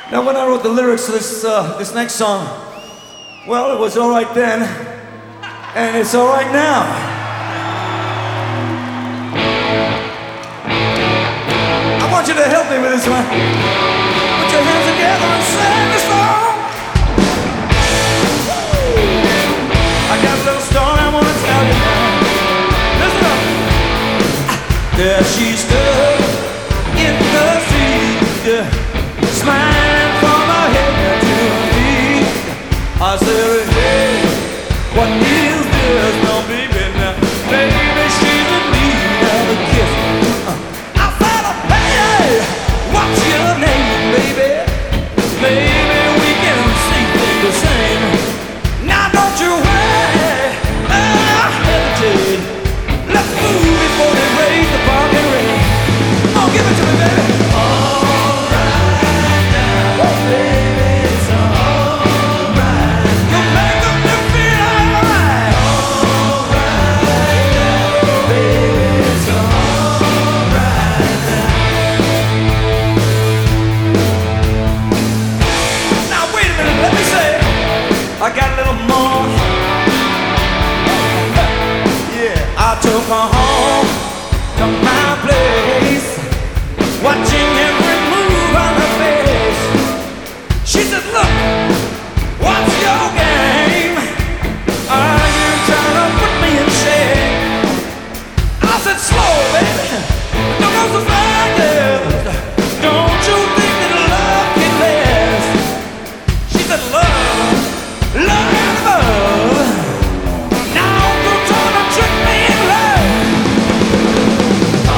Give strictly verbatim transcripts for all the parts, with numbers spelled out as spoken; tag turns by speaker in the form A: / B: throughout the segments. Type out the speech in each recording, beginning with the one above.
A: Now, when I wrote the lyrics to this, uh, this next song, well, it was all right then, and it's all right now. I want you to help me with this one. Put your hands together and sing the song. I got a little story I want to tell you now. Listen up. There she stood in the street, smiling from her head to her feet. I said, hey, what is this? No, baby, now, baby, she's in need of a kiss. Uh, I said, hey, what's your name, baby? Maybe we can see things the same. Now, don't you worry, uh, hesitate. Let's move before they raise the parking rate. Come on, give it to me, baby. I got a little more. Yeah, I took her home to my place, watching every move on her face. She said, look, what's your game? Are you trying to put me in shame? I said, slow, baby, don't go so fast. Don't you think that love can last? She said, love. Love and love. Now don't try to trick me in love.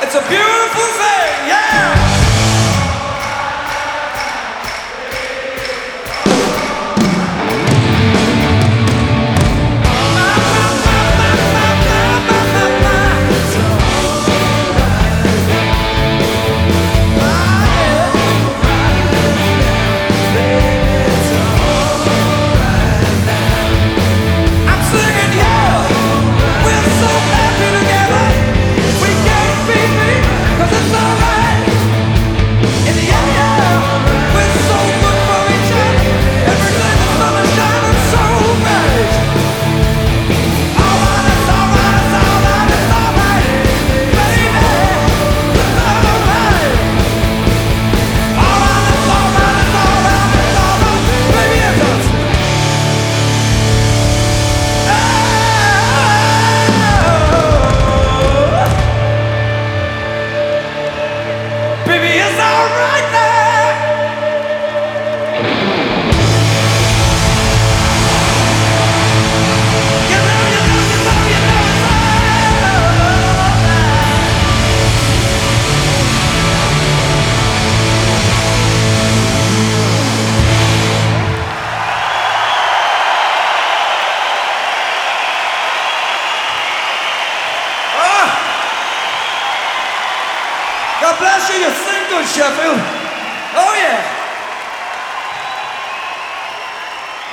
A: It's a beautiful thing, yeah! God bless you, you sing good, Sheffield. Oh yeah.